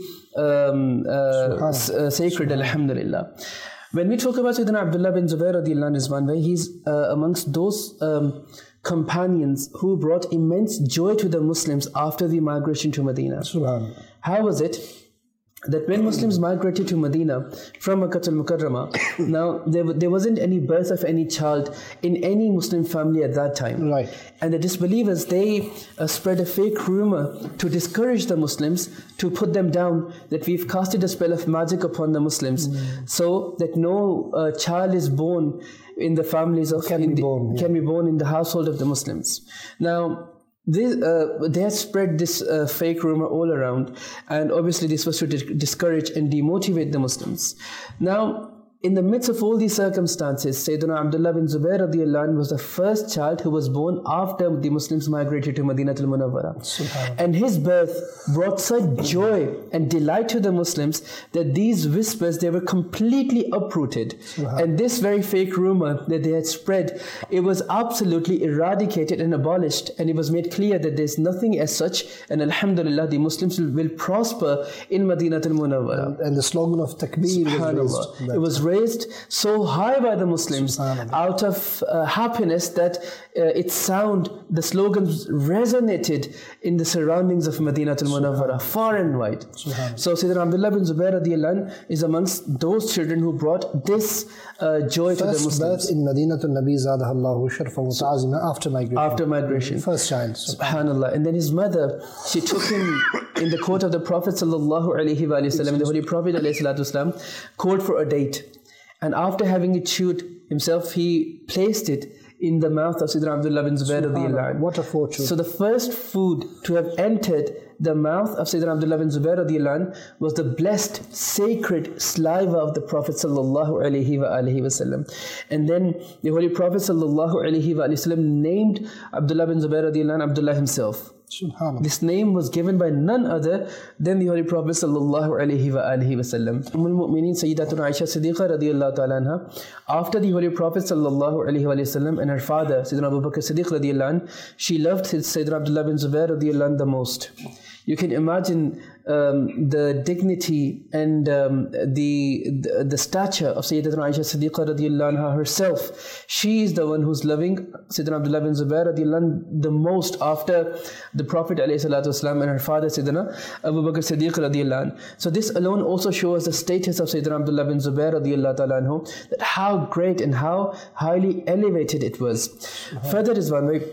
um, uh, uh, sacred, alhamdulillah. When we talk about Sayyidina Abdullah bin Zubair radiallahu anhu, he's uh, amongst those um, companions who brought immense joy to the Muslims after the migration to Medina. How was it that when Muslims migrated to Medina from Makkah al-Mukarramah, now there, there wasn't any birth of any child in any Muslim family at that time. Right. And the disbelievers, they uh, spread a fake rumor to discourage the Muslims, to put them down, that we've casted a spell of magic upon the Muslims, mm. so that no uh, child is born in the families of can, in be, the, born, yeah. can be born in the household of the Muslims. Now, This, uh, they had spread this uh, fake rumor all around, and obviously this was to di- discourage and demotivate the Muslims. Now, in the midst of all these circumstances, Sayyidina Abdullah bin Zubair radiallahu anhu was the first child who was born after the Muslims migrated to Madinatul Munawwara. And his birth brought such joy and delight to the Muslims that these whispers, they were completely uprooted. And this very fake rumor that they had spread, it was absolutely eradicated and abolished. And it was made clear that there's nothing as such. And alhamdulillah, the Muslims will, will prosper in Madinatul Munawwara. And, and the slogan of Takbir was raised. It was raised raised so high by the Muslims out of uh, happiness that uh, its sound, the slogans resonated in the surroundings of Madinatul Munawwara, far and wide. So Sayyidina Abdullah bin Zubair radiallahu anhu is amongst those children who brought this uh, joy First to the Muslims. First birth in Madinatul Nabi Zadahallahu Sharfa wa Ta'azima after migration. After migration. First child. Subhanallah. And then his mother, she took him in the court of the Prophet sallallahu alaihi wasallam. The Holy Prophet alayhi salatu wasalam called for a date. And after having it chewed himself, he placed it in the mouth of Sayyidina Abdullah bin Zubair radiallahu anhu. What a fortune. So the first food to have entered the mouth of Sayyidina Abdullah bin Zubair radiallahu anhu was the blessed, sacred saliva of the Prophet sallallahu alaihi wa alihi wasallam. And then the Holy Prophet sallallahu alaihi wa sallam named Abdullah bin Zubair radiallahu anhu Abdullah himself. This name was given by none other than the Holy Prophet sallallahu alaihi wa alihi wasallam. Umm al-Mu'mineen Sayyidatuna Aisha Siddiqa radiyallahu ta'ala anha, after the Holy Prophet sallallahu alaihi wa sallam and her father Sayyidina Abu Bakr Siddiq radiyallahu anhu, she loved Sayyidina Abdullah bin Zubair radiyallahu anhu the most. You can imagine um, the dignity and um, the, the the stature of Sayyidatuna Aisha Siddiqa radiyallahu anha herself. She is the one who's loving Sayyidina Abdullah bin Zubair radiyallahu anhu the most after the Prophet alayhi salatu wasalam and her father Sayyidina Abu Bakr Siddiq radiyallahu anhu. So this alone also shows the status of Sayyidina Abdullah bin Zubair radiyallahu ta'ala anhu, that how great and how highly elevated it was. Uh-huh. Further is one way,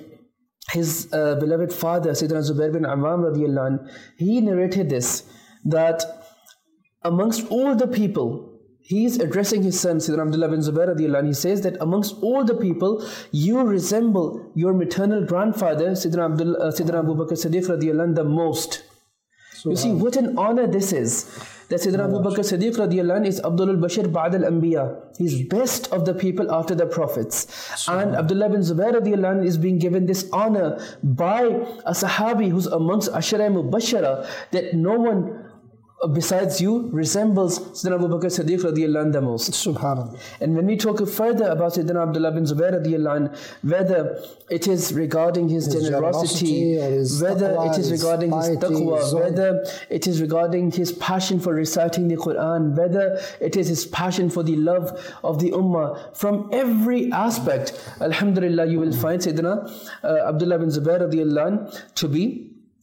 his uh, beloved father, Sayyidina Zubair bin Awam radiallahu anh, he narrated this, that amongst all the people, he is addressing his son, Sayyidina Abdullah bin Zubair radiallahu anh, he says that amongst all the people, you resemble your maternal grandfather, Sayyidina, Abdul, uh, Sayyidina Abu Bakr Siddiq radiallahu anh, the most. So you see what an honor this is. That Sayyidina Abu Bakr Siddiq radiallahu anh is Abdul Bashir Ba'd al-Anbiya. He's best of the people after the prophets. So and Abdullah bin Zubair radiallahu anh is being given this honor by a Sahabi who's amongst Ashara Mubashara, that no one besides you resembles Sayyidina Abu Bakr Siddiq radiallahu anh the most. Subhanallah. And when we talk further about Sayyidina Abdullah bin Zubair radiallahu anh, whether it is regarding his, his generosity, his whether taqwa, it is regarding his, his taqwa, his whether it is regarding his passion for reciting the Quran, whether it is his passion for the love of the ummah, from every aspect, alhamdulillah, you will find Sayyidina uh, Abdullah bin Zubair radiallahu anh to be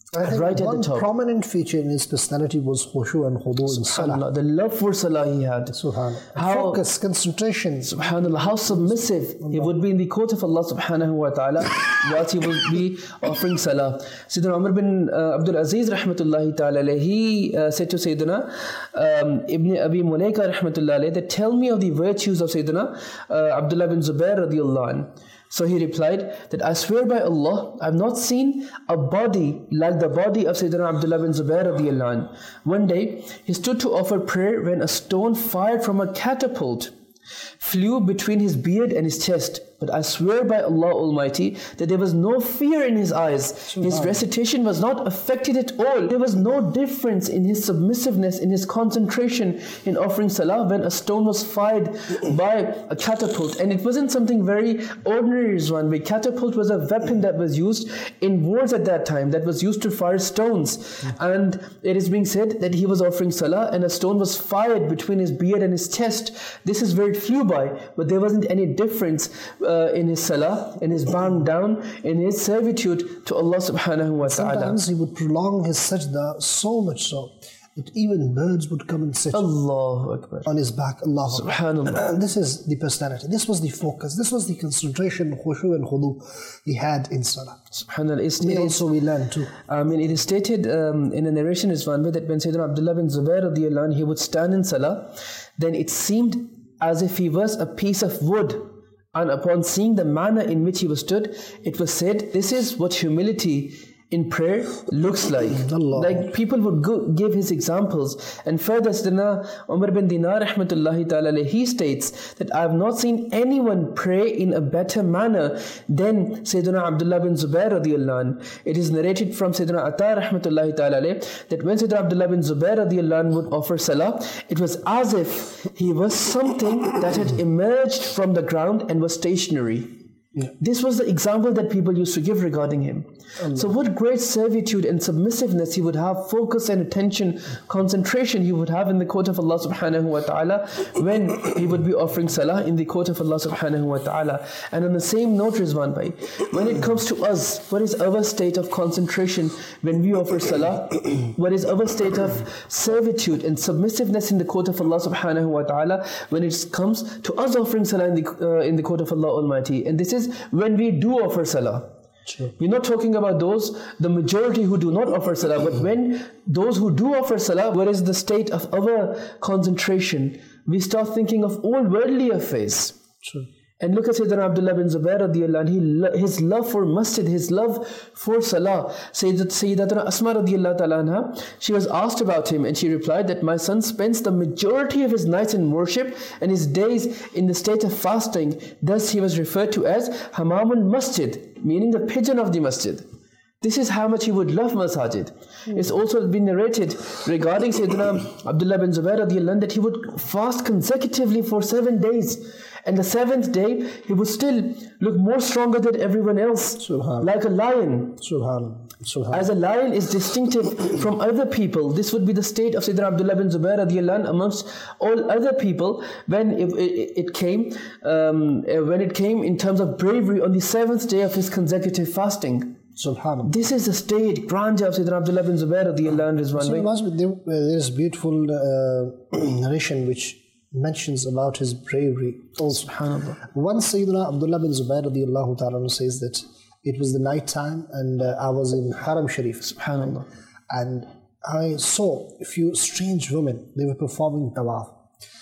I think right one at the top. prominent feature in his personality was khushu and khudu in salah. The love for salah he had. Subhanallah. How, focus, concentration. Subhanallah, how submissive he would be in the court of Allah subhanahu wa ta'ala whilst he would be offering salah. Sayyidina Umar bin uh, Abdul Aziz rahmatullahi ta'ala, he uh, said to Sayyidina um, Ibn Abi Mulaika rahmatullahi, that tell me of the virtues of Sayyidina uh, Abdullah bin Zubair radiallahu anhu. So he replied that I swear by Allah, I have not seen a body like the body of Sayyidina Abdullah bin Zubair radiallahu anhu. One day, he stood to offer prayer when a stone fired from a catapult flew between his beard and his chest. But I swear by Allah Almighty that there was no fear in his eyes. His recitation was not affected at all. There was no difference in his submissiveness, in his concentration in offering salah when a stone was fired by a catapult. And it wasn't something very ordinary, Rizwan. Catapult was a weapon that was used in wars at that time, that was used to fire stones. And it is being said that he was offering salah and a stone was fired between his beard and his chest. This is where it flew by, but there wasn't any difference Uh, in his salah, in his bowing down, in his servitude to Allah subhanahu wa ta'ala. Sometimes he would prolong his sajda so much so that even birds would come and sit Allahu Akbar. on his back. Allahu Akbar. Subhanallah. And this is the personality. This was the focus. This was the concentration, khushu and khudu he had in salah. Subhanallah. It's, We it's, also we learn too. I mean, it is stated um, in a narration is one way that when Sayyidina Abdullah bin Zubair radiallahu anhu, he would stand in salah, then it seemed as if he was a piece of wood. And upon seeing the manner in which he was stood, it was said, this is what humility in prayer looks like. Allah. Like people would go, give his examples. And further, Sayyidina Umar bin Dinar rahmatullahi ta'ala, he states that I have not seen anyone pray in a better manner than Sayyidina Abdullah bin Zubair radiallahu anhu. It is narrated from Sayyidina Atta rahmatullahi ta'ala that when Sayyidina Abdullah bin Zubair radiallahu anhu would offer salah, it was as if he was something that had emerged from the ground and was stationary. Yeah. This was the example that people used to give regarding him. Allah. So what great servitude and submissiveness he would have, focus and attention, concentration he would have in the court of Allah subhanahu wa ta'ala when he would be offering salah in the court of Allah subhanahu wa ta'ala. And on the same note, Rizwan bhai, when it comes to us, what is our state of concentration when we offer salah? What is our state of servitude and submissiveness in the court of Allah subhanahu wa ta'ala when it comes to us offering salah in the, uh, in the court of Allah Almighty? And this is when we do offer salah. Sure. We're not talking about those, the majority who do not offer salah, but when those wwho do offer salah, what is the state of our concentration? We start thinking of all worldly affairs. Sure. And look at Sayyidina Abdullah bin Zubair radiallahu anhu, his love for masjid, his love for salah. Sayyidatuna Asma radiallahu ta'ala anha, she was asked about him and she replied that my son spends the majority of his nights in worship and his days in the state of fasting. Thus he was referred to as Hamamul Masjid, meaning the pigeon of the masjid. This is how much he would love masajid. It's also been narrated regarding Sayyidina Abdullah bin Zubair radiallahu anhu that he would fast consecutively for seven days. And the seventh day, he would still look more stronger than everyone else, like a lion. Subhanallah. Subhanallah. As a lion is distinctive from other people, this would be the state of Sayyidina Abdullah bin Zubair radiallahu anhu amongst all other people when it, it, it came, um, when it came in terms of bravery on the seventh day of his consecutive fasting. Subhanallah. This is the state, grandeur of Sayyidina Abdullah bin Zubair radiallahu anhu. So there, there is beautiful uh, narration which mentions about his bravery also. Subhanallah. Once Sayyidina Abdullah bin Zubair radiallahu ta'ala says that it was the night time and uh, I was in Haram Sharif. Subhanallah. And I saw a few strange women. They were performing tawaf.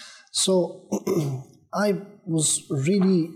So I was really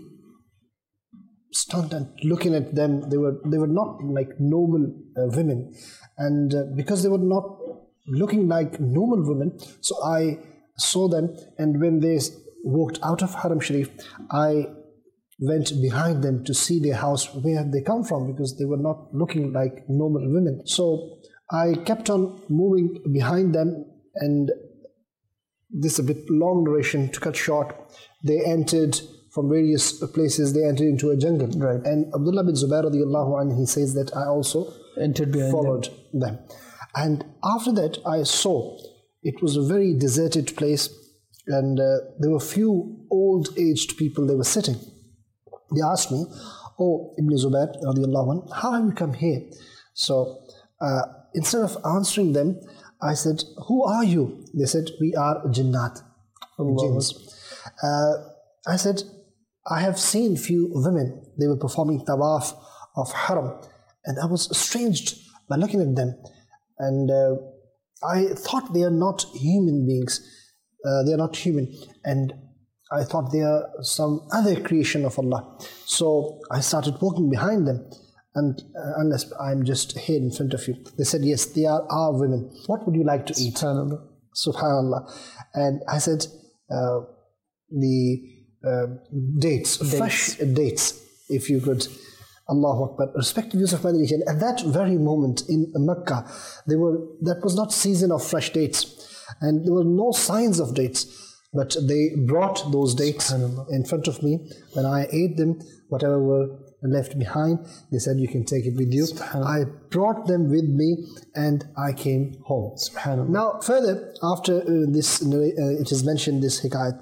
stunned and looking at them. They were they were not like normal uh, women, and uh, because they were not looking like normal women, so I saw them, and when they walked out of Haram Sharif, I went behind them to see their house, where they come from, because they were not looking like normal women. So I kept on moving behind them, and this is a bit long narration to cut short. They entered from various places. They entered into a jungle, right? And Abdullah bin Zubair radiallahu anhu, he says that I also entered behind followed them. them. And after that, I saw it was a very deserted place, and uh, there were few old-aged people. They were sitting. They asked me, "Oh, Ibn Zubair radiallahu anhu, how have you come here?" So uh, instead of answering them, I said, who are you? They said, we are Jinnat, jinns. Uh, I said, I have seen few women, they were performing tawaf of haram, and I was estranged by looking at them. And uh, I thought they are not human beings. Uh, they are not human. And I thought they are some other creation of Allah. So I started walking behind them. And uh, unless I'm just here in front of you. They said, yes, they are our women. What would you like to eat? Subhanallah. Subhanallah. And I said, uh, the uh, dates, dates, fresh dates, if you could. Allahu Akbar. Respected viewers of Madani Channel, at that very moment in Mecca, they were, that was not season of fresh dates. And there were no signs of dates. But they brought those dates in front of me. When I ate them, whatever were left behind, they said, you can take it with you. I brought them with me and I came home. Now further, after uh, this, uh, it is mentioned this hikayat,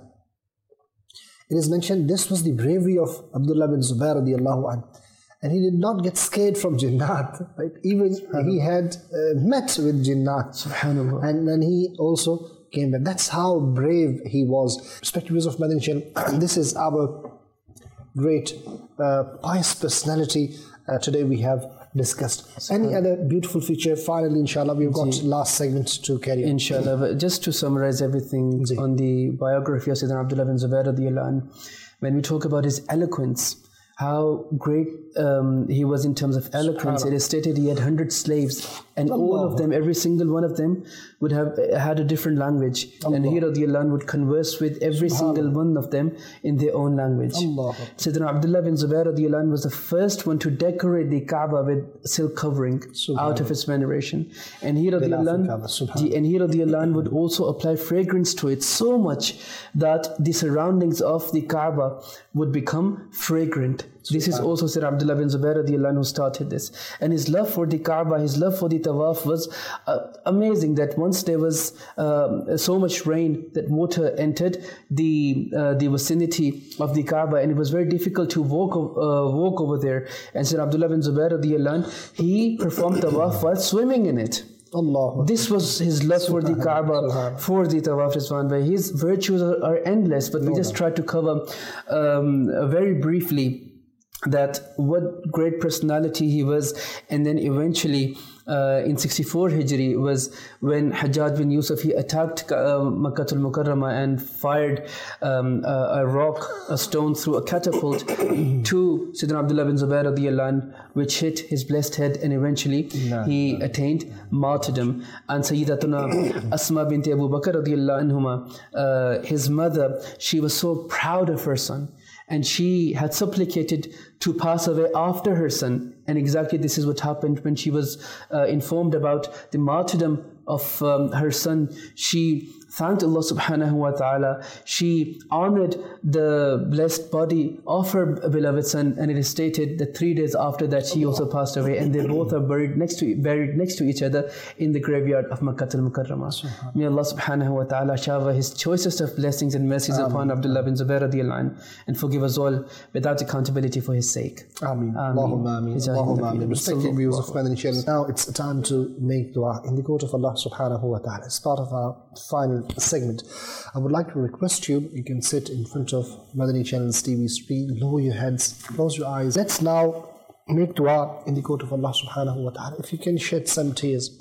it is mentioned this was the bravery of Abdullah bin Zubair radiallahu anhu. And he did not get scared from Jinnat. Right? Even he had uh, met with Jinnat. And then he also came back. That's how brave he was. Respected viewers of Madani Channel, this is our great uh, pious personality uh, today we have discussed. Any other beautiful feature? Finally, inshallah, we've got Jee. last segment to carry on. Inshallah. But just to summarize everything Jee. on the biography of Sayyidina Abdullah bin Zubair radiallahu anhu, when we talk about his eloquence, how great um, he was in terms of eloquence. It is stated he had one hundred slaves, and Allah. all of them, every single one of them, would have uh, had a different language. Allah. And he radiallahu anh would converse with every single one of them in their own language. Allah. Sayyidina Abdullah bin Zubair radiallahu anh was the first one to decorate the Kaaba with silk covering out of its veneration. And he radiallahu anh, and he radiallahu anh would also apply fragrance to it so much that the surroundings of the Kaaba would become fragrant. This is also Sir Abdullah bin Zubair radiallahu anh who started this. And his love for the Kaaba, his love for the Tawaf was uh, amazing, that once there was uh, so much rain that water entered the uh, the vicinity of the Kaaba, and it was very difficult to walk uh, walk over there. And Sir Abdullah bin Zubair radiallahu anh, he performed Tawaf while swimming in it. Allah. This was his love for the Kaaba, for the Tawaf Rizwan. His virtues are, are endless, but we just try to cover um, very briefly that what great personality he was. And then eventually uh, in sixty-four Hijri was when Hajjaj bin Yusuf, he attacked uh, Makkah al-Mukarramah and fired um, a, a rock, a stone through a catapult to Sayyidina Abdullah bin Zubair radiallahu anh, which hit his blessed head, and eventually no, he no. attained martyrdom. And Sayyidatuna Asma bint Abu Bakr radiallahu anhuma, uh, his mother, she was so proud of her son, and she had supplicated to pass away after her son. And exactly this is what happened when she was uh, informed about the martyrdom of um, her son. She thanked Allah subhanahu wa ta'ala. She honored the blessed body of her beloved son, and it is stated that three days after that she also passed away, and they both are buried next to buried next to each other in the graveyard of Makkah al-Mukarramah. May Allah subhanahu wa ta'ala shower his choicest of blessings and mercies Ameen. upon Abdullah bin Zubair radiallahu anh, and forgive us all without accountability for his sake. Ameen. Allahumma ameen. Allahumma ameen. Respected viewers of Madani Channel, now it's time to make dua in the court of Allah subhanahu wa ta'ala. It's part of our final segment. I would like to request you, you can sit in front of Madani Channel's T V screen, lower your heads, close your eyes. Let's now make dua in the court of Allah subhanahu wa ta'ala. If you can shed some tears,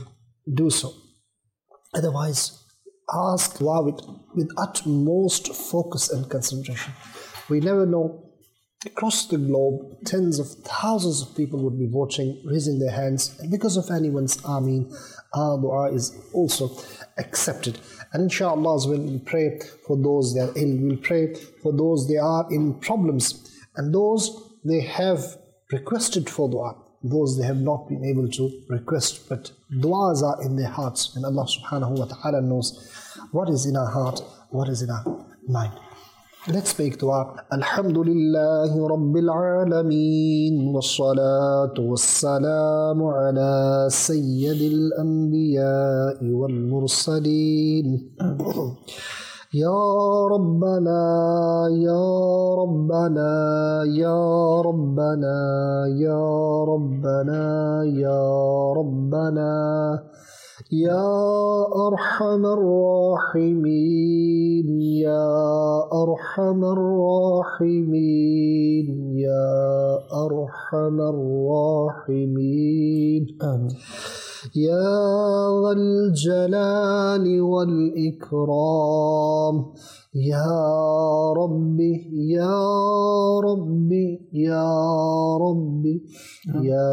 do so. Otherwise, ask dua with, with utmost focus and concentration. We never know. Across the globe, tens of thousands of people would be watching, raising their hands, and because of anyone's Ameen, our dua is also accepted. And inshallah, we'll pray for those that are ill, we'll pray for those they are in problems, and those they have requested for dua, those they have not been able to request, but duas are in their hearts, and Allah subhanahu wa ta'ala knows what is in our heart, what is in our mind. Let's make dua. Alhamdulillahi Rabbil Alameen, wassalatu wassalamu ala Sayyidil Anbiya'i wal Mursaleen. Ya Rabbana, Ya Rabbana, Ya Rabbana, Ya Rabbana, Ya Rabbana, Ya Arhamar Rahimin, Ya Arhamar Rahimin, Ya Arhamar Rahimin. Amin. يا ذا الجلال والإكرام يا ربي يا ربي يا ربي يا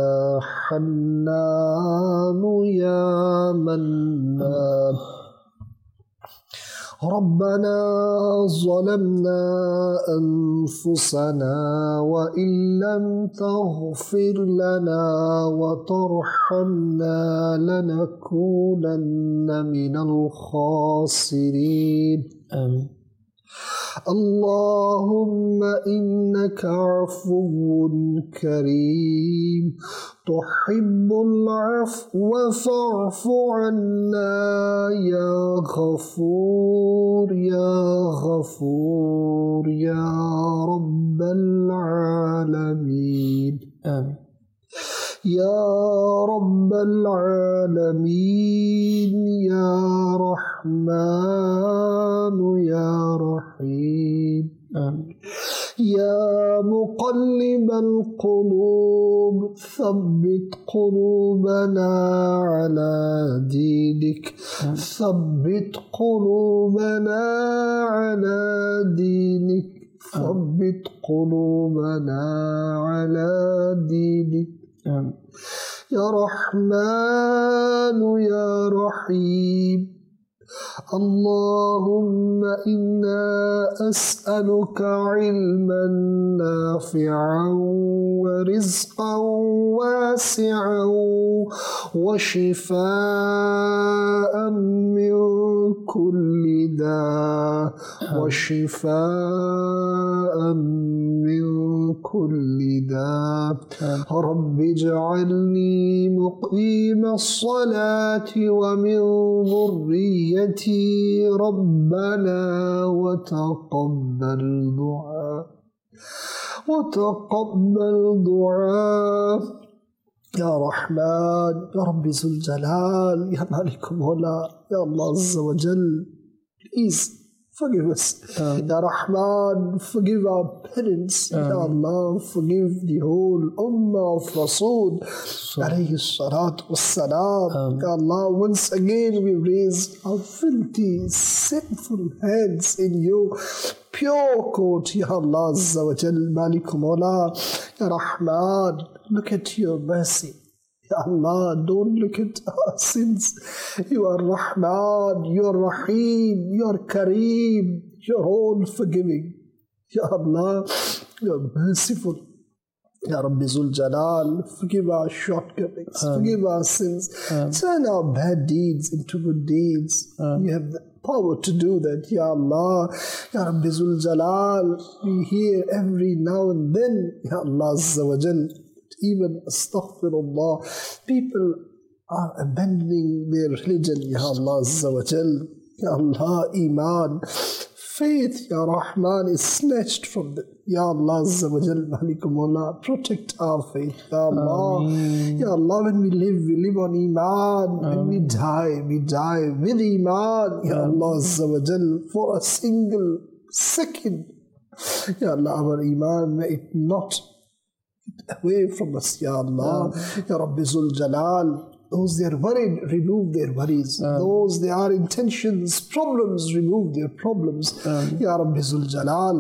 حنان يا منان ربنا ظلمنا أنفسنا وإن لم تغفر لنا وترحمنا لنكونن من الخاسرين. آمين. اللهم إنك عفو كريم تحب العفو فاعف عنا يا غفور يا غفور يا رب العالمين. آمين. يا رب العالمين يا رحمن يا رحيم. آمين. يا مقلب القلوب ثبت قلوبنا على دينك. ثبت قلوبنا على دينك. ثبت قلوبنا على دينك. آمين. يا رحمن يا رحيم. اللهم إنا أسألك علما نافعا ورزقا واسعا وشفاء من كل داء وشفاء من كل داء. رب اجعلني مقيم الصلاة ومن ذريتي ربنا وتقبل دعاء وتقبل دعاء. يا رحمن يا رب ذو الجلال يا مالك مولا يا الله عز وجل, please forgive us. Um, Ya Rahman, forgive our parents. Um, Ya Allah, forgive the whole ummah of Rasul alayhi salatu wassalam. Um, Ya Allah, once again we raise our filthy, sinful hands in your pure court. Ya Allah Azza wa Jal, Malik Mawla. Ya Rahman, look at your mercy. Ya Allah, don't look at our sins. You are Rahman, you are Rahim, you are Kareem, you are all forgiving. Ya Allah, you are merciful. Ya Rabbi Zul Jalal, forgive our shortcomings, um, forgive our sins, um, turn our bad deeds into good deeds. Um, you have the power to do that, Ya Allah. Ya Rabbi Zul Jalal, we hear every now and then, Ya Allah Azza wa Jal, even astaghfirullah, people are abandoning their religion, Ya Allah Azza wa Jal. Ya Allah, Iman, faith, Ya Rahman, is snatched from them. Ya Allah Azza wa Jal, Malikum Allah, protect our faith, Ya Allah. Ameen. Ya Allah, when we live, we live on Iman. Ameen. When we die, we die with Iman. Ya Ameen. Allah Azza wa Jal, for a single second. Ya Allah, our Iman, may it not away from us, Ya Allah. Yeah. Ya Rabbi Zul Jalal, those they are worried, remove their worries. Yeah. Those they are intentions, problems, remove their problems. Yeah. Ya Rabbi Zul Jalal,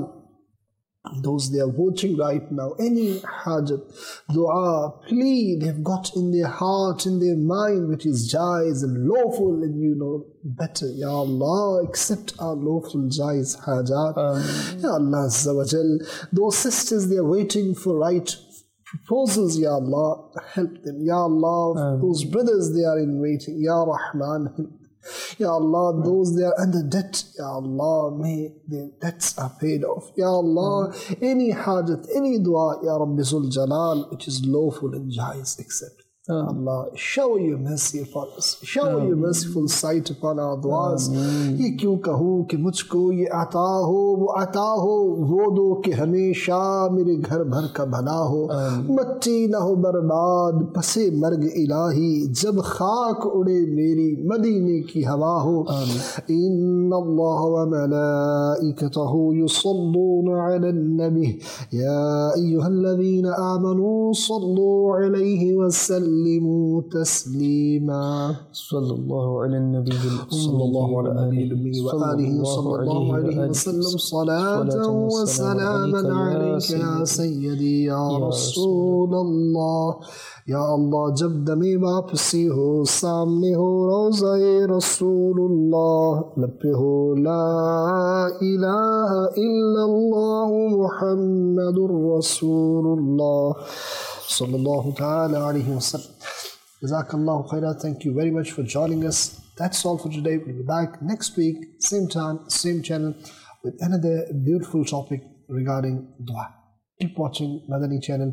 those they are watching right now, any hajat, dua, plea they've got in their heart, in their mind, which is jaiz and lawful, and you know better. Ya Allah, accept our lawful jaiz hajat. Um, Ya Allah Azza wa Jal, those sisters they are waiting for right proposals, Ya Allah, help them. Ya Allah, um, those brothers they are in waiting, Ya Rahman, help them. Ya Allah, um, those they are under debt, Ya Allah, may their debts are paid off. Ya Allah, um, any hajat, any dua, Ya Rabbi Zul Jalal, which is lawful and jaiz, accept. Allah, shower your mercy upon us. Shower your merciful sight upon our du'as. ये क्यों कहूँ कि मुझको ये आता हो वो आता हो, वो दो कि हमेशा मेरे घर भर का भला हो, मट्टी ना हो बर्बाद पसे मर्ग इलाही, जब खाक उड़े मेरी मदीने की हवा हो। इन्नल्लाह व मलाइकतहु युसल्लूना अलन नबी या अय्युहल्लज़ीना आमनू सल्लू अलैहि वसल्लम तस्लीमा। सल्लल्लाहु अलैहि नबी सल्लल्लाहु अलैहि व आलिहि सल्लल्लाहु अलैहि वसल्लम सलातन व सलामन अलैका या सय्यदी या रसूल अल्लाह। या अल्लाह, जब दमे वापसी हो, सामने हो रोज़ाए रसूलुल्लाह, लब पे हो ला इलाहा इल्लल्लाह मुहम्मदुर रसूलुल्लाह sallallahu ta'ala alayhi wa sallam. Jazakallahu khairan. Thank you very much for joining us. That's all for today. We'll be back next week, same time, same channel, with another beautiful topic regarding dua. Keep watching Madani channel.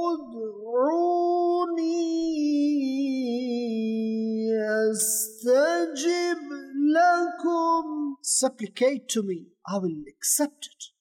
Ud'uni astajib lakum. Supplicate to me, I will accept it.